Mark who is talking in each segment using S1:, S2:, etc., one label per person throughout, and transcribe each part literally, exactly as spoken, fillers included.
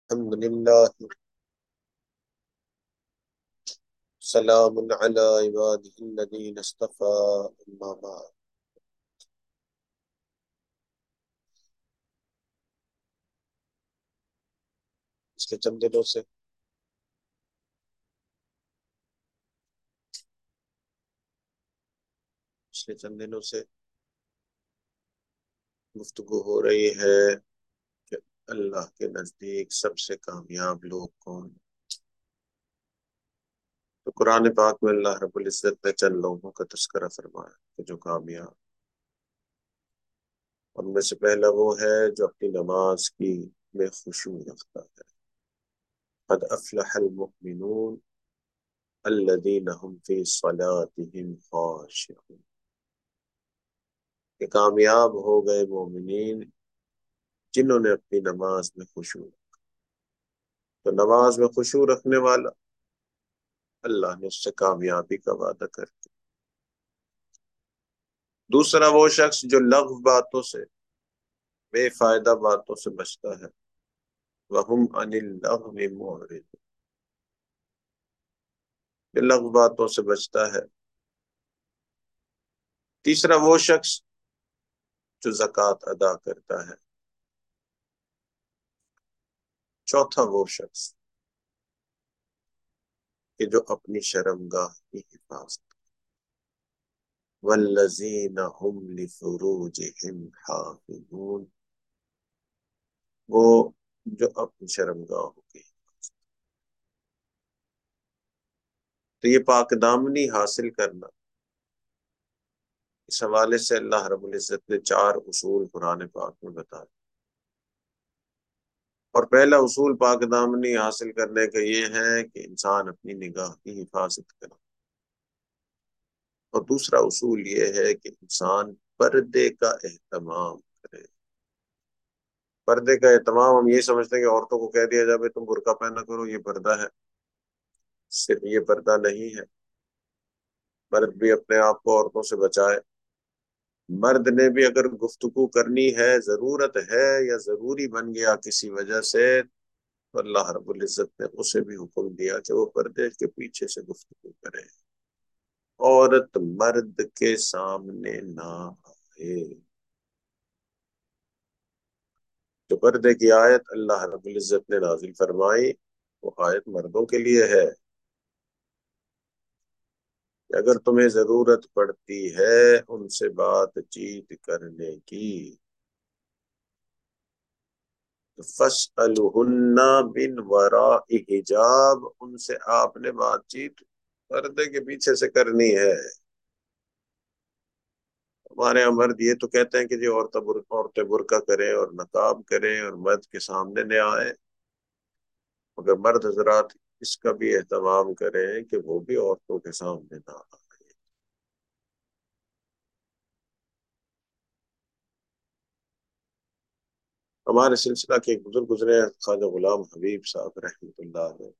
S1: الحمد لله. سلام على عباده الذين اصطفى. أما بعد. پچھلے چند دنوں سے پچھلے چند دنوں سے گفتگو ہو رہی ہے کہ اللہ کے نزدیک سب سے کامیاب لوگ کون ہیں۔ تو قرآن پاک میں اللہ رب العزت نے چند لوگوں کا تذکرہ فرمایا کہ جو کامیاب، ان میں سے پہلا وہ ہے جو اپنی نماز کی میں خشوع رکھتا ہے۔ قد افلح المؤمنون الذين هم في صلاتهم خاشعون، کہ کامیاب ہو گئے مومنین جنہوں نے اپنی نماز میں خشوع رکھا۔ تو نماز میں خشوع رکھنے والا اللہ نے اس سے کامیابی کا وعدہ کر دیا۔ دوسرا وہ شخص جو لغو باتوں سے، بے فائدہ باتوں سے بچتا ہے، وَهُمْ عَنِ اللَّغْوِ مُعْرِضُونَ، جو لغو باتوں سے بچتا ہے۔ تیسرا وہ شخص جو زکوٰۃ ادا کرتا ہے۔ چوتھا وہ شخص کہ جو اپنی شرمگاہ کی حفاظت، وَالَّذِينَ هُمْ لِفُرُوجِهِمْ حَافِظُونَ، وہ جو اپنی شرمگاہوں کی حفاظت۔ تو یہ پاک دامنی حاصل کرنا، اس حوالے سے اللہ رب العزت نے چار اصول قرآن پاک میں بتائے۔ اور پہلا اصول پاک دامنی حاصل کرنے کا یہ ہے کہ انسان اپنی نگاہ کی حفاظت کرے، اور دوسرا اصول یہ ہے کہ انسان پردے کا اہتمام کرے۔ پردے کا اہتمام ہم یہ سمجھتے ہیں کہ عورتوں کو کہہ دیا جائے بھائی تم برقع پہنا کرو، یہ پردہ ہے۔ صرف یہ پردہ نہیں ہے، مرد بھی اپنے آپ کو عورتوں سے بچائے۔ مرد نے بھی اگر گفتگو کرنی ہے، ضرورت ہے یا ضروری بن گیا کسی وجہ سے، تو اللہ رب العزت نے اسے بھی حکم دیا کہ وہ پردے کے پیچھے سے گفتگو کرے، عورت مرد کے سامنے نہ آئے۔ جو پردے کی آیت اللہ رب العزت نے نازل فرمائی، وہ آیت مردوں کے لیے ہے کہ اگر تمہیں ضرورت پڑتی ہے ان سے بات چیت کرنے کی، فَاسْأَلُهُنَّ مِنْ وَرَاءِ حجاب، ان سے آپ نے بات چیت پردے کے پیچھے سے کرنی ہے۔ ہمارے یہاں مرد یہ تو کہتے ہیں کہ جی عورتیں عورتیں برقع کریں اور نقاب کریں اور مرد کے سامنے نہ آئے، مگر مرد حضرات اس کا بھی اہتمام کریں کہ وہ بھی عورتوں کے سامنے نہ آئے۔ ہمارے سلسلہ کے ایک بزرگ گزرے ہیں، خواجہ غلام حبیب صاحب رحمۃ اللہ علیہ،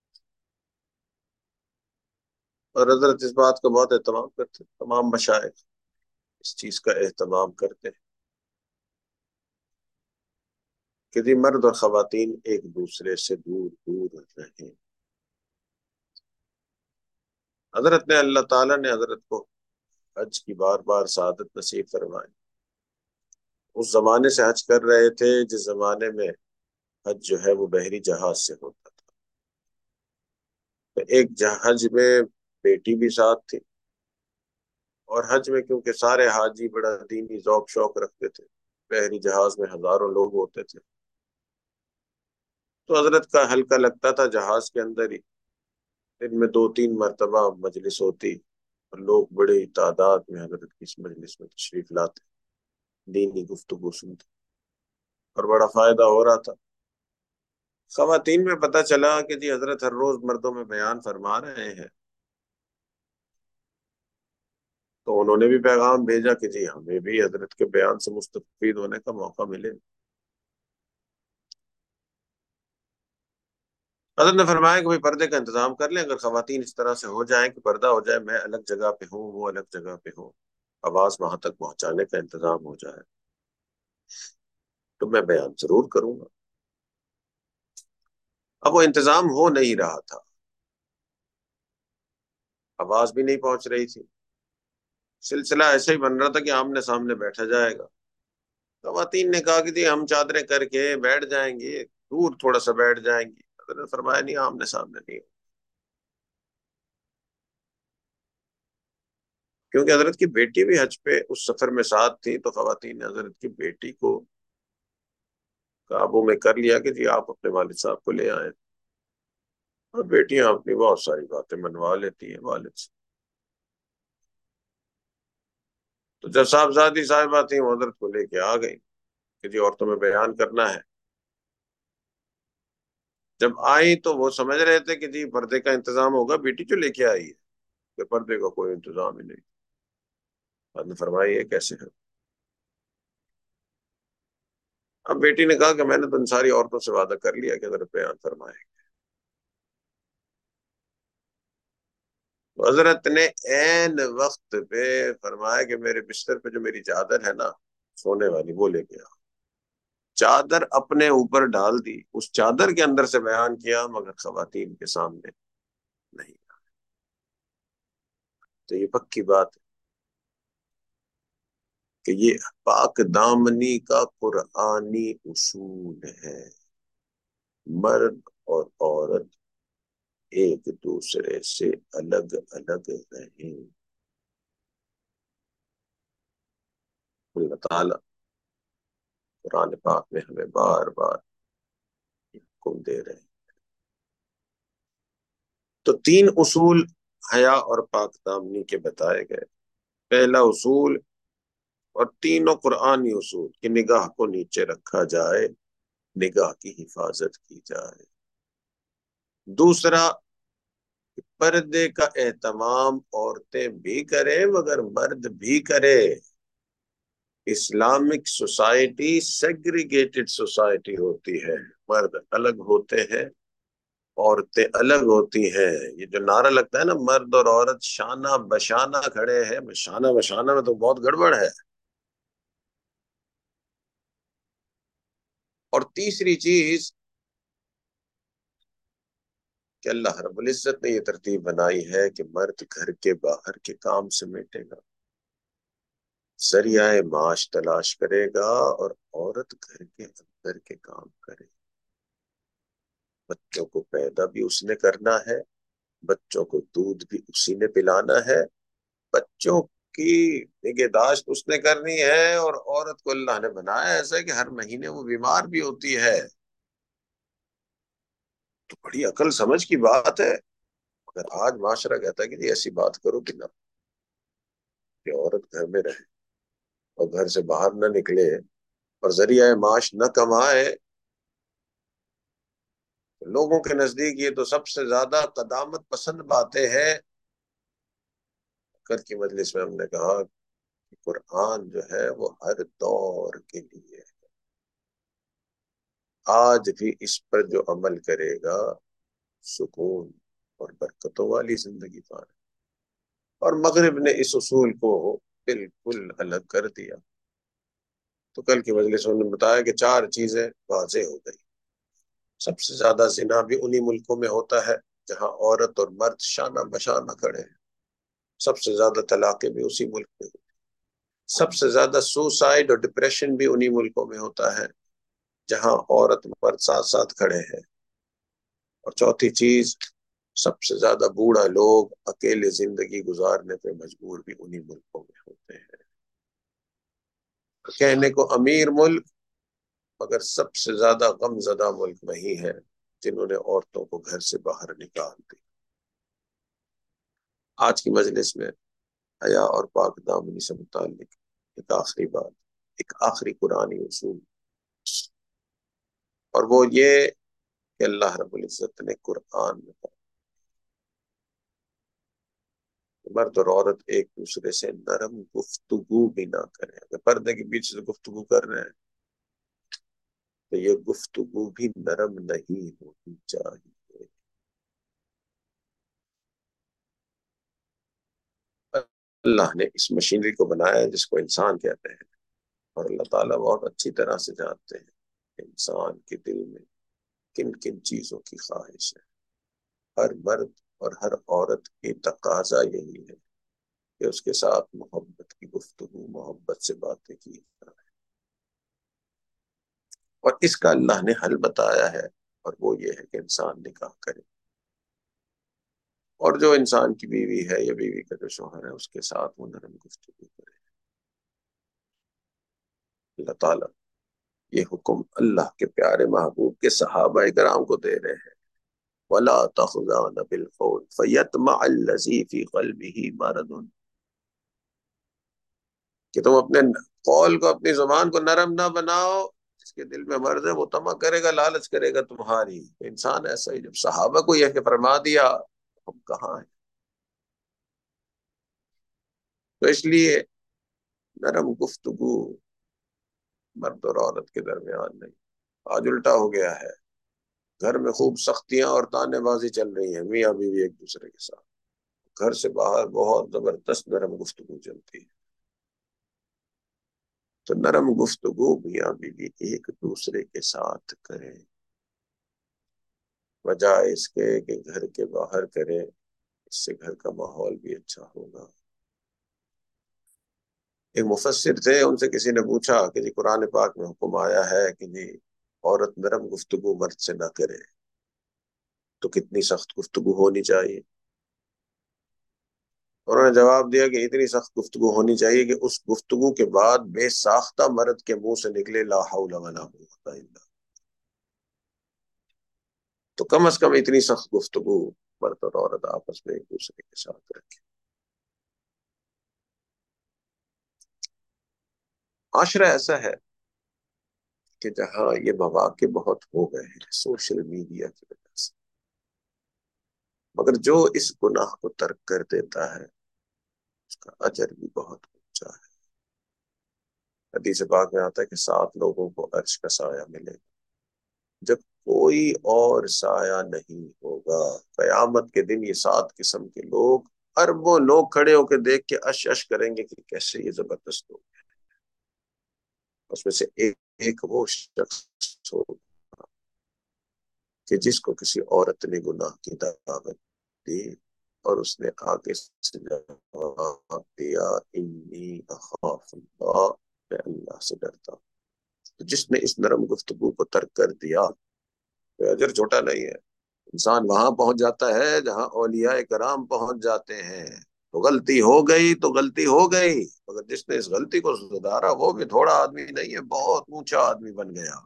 S1: اور حضرت اس بات کا بہت اہتمام کرتے ہیں، تمام مشائخ اس چیز کا اہتمام کرتے ہیں کہ جی مرد اور خواتین ایک دوسرے سے دور دور رہیں۔ حضرت نے اللہ تعالیٰ نے حضرت کو حج کی بار بار سعادت نصیب فرمائی۔ اس زمانے سے حج کر رہے تھے جس زمانے میں حج جو ہے وہ بحری جہاز سے ہوتا تھا۔ تو ایک حج میں بیٹی بھی ساتھ تھی، اور حج میں کیونکہ سارے حاجی بڑا دینی ذوق شوق رکھتے تھے، بحری جہاز میں ہزاروں لوگ ہوتے تھے، تو حضرت کا ہلکا لگتا تھا جہاز کے اندر ہی دن میں دو تین مرتبہ مجلس ہوتی، اور لوگ بڑی تعداد میں حضرت کی اس مجلس میں تشریف لاتے، دینی گفتگو سنتے، اور بڑا فائدہ ہو رہا تھا۔ خواتین میں پتہ چلا کہ جی حضرت ہر روز مردوں میں بیان فرما رہے ہیں، تو انہوں نے بھی پیغام بھیجا کہ جی ہمیں بھی حضرت کے بیان سے مستفید ہونے کا موقع ملے۔ حضرت نے فرمایا کہ بھائی پردے کا انتظام کر لیں، اگر خواتین اس طرح سے ہو جائیں کہ پردہ ہو جائے، میں الگ جگہ پہ ہوں وہ الگ جگہ پہ ہوں، آواز وہاں تک پہنچانے کا انتظام ہو جائے، تو میں بیان ضرور کروں گا۔ اب وہ انتظام ہو نہیں رہا تھا، آواز بھی نہیں پہنچ رہی تھی، سلسلہ ایسے ہی بن رہا تھا کہ آمنے سامنے بیٹھا جائے گا۔ خواتین نے کہا کہ جی ہم چادریں کر کے بیٹھ جائیں گے، دور تھوڑا سا بیٹھ جائیں گی، حضرت نے فرمایا نہیں، آمنے سامنے نہیں ہو، کیونکہ حضرت کی بیٹی بھی حج پہ اس سفر میں ساتھ تھی، تو خواتین نے حضرت کی بیٹی کو قابو میں کر لیا کہ جی آپ اپنے والد صاحب کو لے آئیں، اور بیٹیاں اپنی بہت ساری باتیں منوا لیتی ہیں والد سے۔ تو جب صاحبزادی صاحبہ تھیں وہ حضرت کو لے کے آ گئی کہ جی عورتوں میں بیان کرنا ہے۔ جب آئی تو وہ سمجھ رہے تھے کہ جی پردے کا انتظام ہوگا، بیٹی جو لے کے آئی ہے کہ پردے کا کوئی انتظام ہی نہیں۔ آپ نے فرمایا یہ کیسے ہے؟ اب بیٹی نے کہا کہ میں نے تو ان ساری عورتوں سے وعدہ کر لیا کہ حضرت بیان فرمائے۔ تو حضرت نے عین وقت پہ فرمایا کہ میرے بستر پہ جو میری چادر ہے نا سونے والی، وہ لے کے آ۔ چادر اپنے اوپر ڈال دی، اس چادر کے اندر سے بیان کیا، مگر خواتین کے سامنے نہیں۔ تو یہ پکی بات ہے کہ یہ پاک دامنی کا قرآنی اصول ہے، مرد اور عورت ایک دوسرے سے الگ الگ رہیں۔ اللہ تعالیٰ قرآن پاک میں ہمیں بار بار حکم دے رہے ہیں۔ تو تین اصول حیا اور پاک دامنی کے بتائے گئے۔ پہلا اصول، اور تینوں قرآنی اصول، کہ نگاہ کو نیچے رکھا جائے، نگاہ کی حفاظت کی جائے۔ دوسرا، پردے کا اہتمام عورتیں بھی کریں مگر مرد بھی کرے۔ اسلامک سوسائٹی سیگریگیٹڈ سوسائٹی ہوتی ہے، مرد الگ ہوتے ہیں، عورتیں الگ ہوتی ہیں۔ یہ جو نعرہ لگتا ہے نا مرد اور عورت شانہ بشانہ کھڑے ہیں، شانہ بشانہ میں تو بہت گڑبڑ ہے۔ اور تیسری چیز کہ اللہ رب العزت نے یہ ترتیب بنائی ہے کہ مرد گھر کے باہر کے کام سمیٹے گا، ذریعہ معاش تلاش کرے گا، اور عورت گھر کے اندر کے کام کرے۔ بچوں کو پیدا بھی اس نے کرنا ہے، بچوں کو دودھ بھی اسی نے پلانا ہے، بچوں کی نگہداشت اس نے کرنی ہے۔ اور عورت کو اللہ نے بنایا ایسا ہے کہ ہر مہینے وہ بیمار بھی ہوتی ہے۔ تو بڑی عقل سمجھ کی بات ہے، اگر آج معاشرہ کہتا ہے کہ جی ایسی بات کرو کہ نہ، کہ عورت گھر میں رہے اور گھر سے باہر نہ نکلے اور ذریعہ معاش نہ کمائے، لوگوں کے نزدیک یہ تو سب سے زیادہ قدامت پسند باتیں ہیں۔ کل کی مجلس میں ہم نے کہا کہ قرآن جو ہے وہ ہر دور کے لیے، آج بھی اس پر جو عمل کرے گا سکون اور برکتوں والی زندگی پائے۔ اور مغرب نے اس اصول کو بالکل الگ کر دیا۔ تو کل کی مجلس میں نے بتایا کہ چار چیزیں واضح ہو گئی۔ سب سے زیادہ زنا بھی انہی ملکوں میں ہوتا ہے جہاں عورت اور مرد شانہ بشانہ کھڑے ہیں۔ سب سے زیادہ طلاقیں بھی اسی ملک میں ہوتی ہیں۔ سب سے زیادہ سوسائڈ اور ڈپریشن بھی انہی ملکوں میں ہوتا ہے جہاں عورت مرد ساتھ ساتھ کھڑے ہیں۔ اور چوتھی چیز، سب سے زیادہ بوڑھا لوگ اکیلے زندگی گزارنے پہ مجبور بھی انہی ملکوں میں ہوتے ہیں۔ کہنے کو امیر ملک، مگر سب سے زیادہ غم زدہ ملک وہی ہے جنہوں نے عورتوں کو گھر سے باہر نکال دی۔ آج کی مجلس میں حیا اور پاک دامنی سے متعلق ایک آخری بات، ایک آخری قرآنی اصول، اور وہ یہ کہ اللہ رب العزت نے قرآن میں کہا مرد اور عورت ایک دوسرے سے نرم گفتگو بھی نہ کریں۔ اگر پردے کے پیچھے سے گفتگو کر رہے ہیں تو یہ گفتگو بھی نرم نہیں ہونی چاہیے۔ اللہ نے اس مشینری کو بنایا جس کو انسان کہتے ہیں، اور اللہ تعالیٰ بہت اچھی طرح سے جانتے ہیں کہ انسان کے دل میں کن کن چیزوں کی خواہش ہے؟ ہر مرد اور ہر عورت کی تقاضا یہی ہے کہ اس کے ساتھ محبت کی گفتگو، محبت سے باتیں کی جائیں، اور اس کا اللہ نے حل بتایا ہے، اور وہ یہ ہے کہ انسان نکاح کرے، اور جو انسان کی بیوی ہے یا بیوی کا جو شوہر ہے اس کے ساتھ وہ نرم گفتگو کرے۔ اللہ تعالیٰ یہ حکم اللہ کے پیارے محبوب کے صحابہ کرام کو دے رہے ہیں، وَلَا تَخْضَعْنَ بِالْقَوْلِ فَيَطْمَعَ الَّذِي فِي قَلْبِهِ مَرَضٌ، کہ تم اپنے قول کو، اپنی زبان کو نرم نہ بناؤ، جس کے دل میں مرض ہے وہ طمع کرے گا، لالچ کرے گا تمہاری۔ انسان ایسا ہی، جب صحابہ کو یہ کہ فرما دیا، ہم کہاں ہیں؟ تو اس لیے نرم گفتگو مرد اور عورت کے درمیان نہیں، آج الٹا ہو گیا ہے، گھر میں خوب سختیاں اور تانے بازی چل رہی ہیں، میاں بیوی ایک دوسرے کے ساتھ، گھر سے باہر بہت زبردست نرم گفتگو چلتی ہے۔ تو نرم گفتگو میاں بیوی ایک دوسرے کے ساتھ کریں، بجائے اس کے کہ گھر کے باہر کریں، اس سے گھر کا ماحول بھی اچھا ہوگا۔ ایک مفسر تھے، ان سے کسی نے پوچھا کہ جی قرآن پاک میں حکم آیا ہے کہ جی عورت نرم گفتگو مرد سے نہ کرے، تو کتنی سخت گفتگو ہونی چاہیے؟ انہوں نے جواب دیا کہ اتنی سخت گفتگو ہونی چاہیے کہ اس گفتگو کے بعد بے ساختہ مرد کے منہ سے نکلے لا حول ولا قوت الا باللہ۔ تو کم از کم اتنی سخت گفتگو مرد اور عورت آپس میں ایک دوسرے کے ساتھ رکھے۔ معاشرہ ایسا ہے کہ جہاں یہ مواقع بہت ہو گئے ہیں سوشل میڈیا کی وجہ سے، مگر جو اس گناہ کو ترک کر دیتا ہے اس کا اجر بھی بہت اونچا ہے۔ حدیث پاک میں آتا ہے کہ سات لوگوں کو عرش کا سایہ ملے گا جب کوئی اور سایہ نہیں ہوگا۔ قیامت کے دن یہ سات قسم کے لوگ، اربوں لوگ کھڑے ہو کے دیکھ کے اش اش کریں گے کہ کیسے یہ زبردست لوگ ہیں۔ اس میں سے ایک ایک وہ شخص ہوگا کہ جس کو کسی عورت نے گناہ کی دعوت دی اور اس نے آگے سے جواب دیا انی اخاف اللہ، میں اللہ سے ڈرتا ہوں۔ تو جس نے اس نرم گفتگو کو ترک کر دیا تو اجر چھوٹا نہیں ہے۔ انسان وہاں پہنچ جاتا ہے جہاں اولیاء کرام پہنچ جاتے ہیں۔ تو غلطی ہو گئی تو غلطی ہو گئی، مگر جس نے اس غلطی کو سدھارا وہ بھی تھوڑا آدمی نہیں ہے، بہت اونچا آدمی بن گیا۔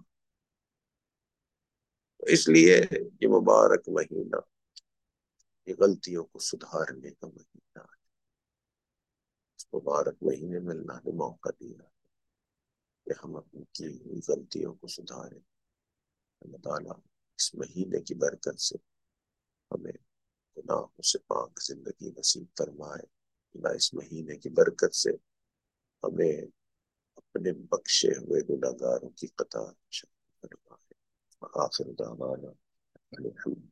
S1: اس لیے یہ مبارک مہینہ یہ غلطیوں کو سدھارنے کا مہینہ ہے۔ اس مبارک مہینے میں اللہ نے موقع دیا کہ ہم اپنی کی ہوئی غلطیوں کو سدھاریں۔ اللہ تعالیٰ اس مہینے کی برکت سے ہمیں گناہوں سے پاک زندگی نصیب فرمائے۔ اللہ اس مہینے کی برکت سے ہمیں اپنے بخشے ہوئے گناہگاروں کی قطار شامل فرمائے۔ آخر دعوانا الحمد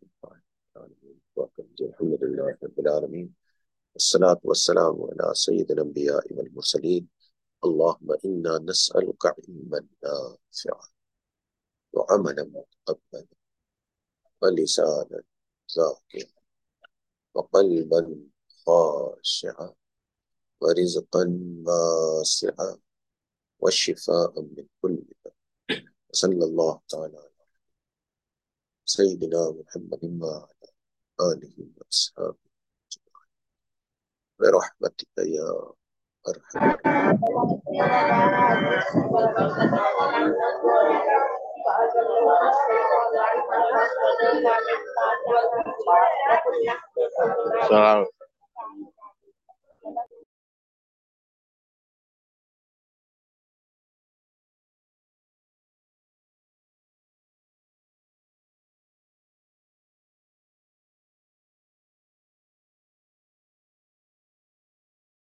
S1: للہ رب العالمین، والصلاة والسلام على سید الانبیاء والمرسلین، اللہم انا نسألک علما نافعا وعملا متقبلا ولسانا ذاکرا وقلبا خاشعا ورزقا واسعا وشفاء من كل داء، صلی اللہ تعالی علی سیدنا محمد وعلی آلہ وصحبہ برحمتک یا ارحم الراحمین۔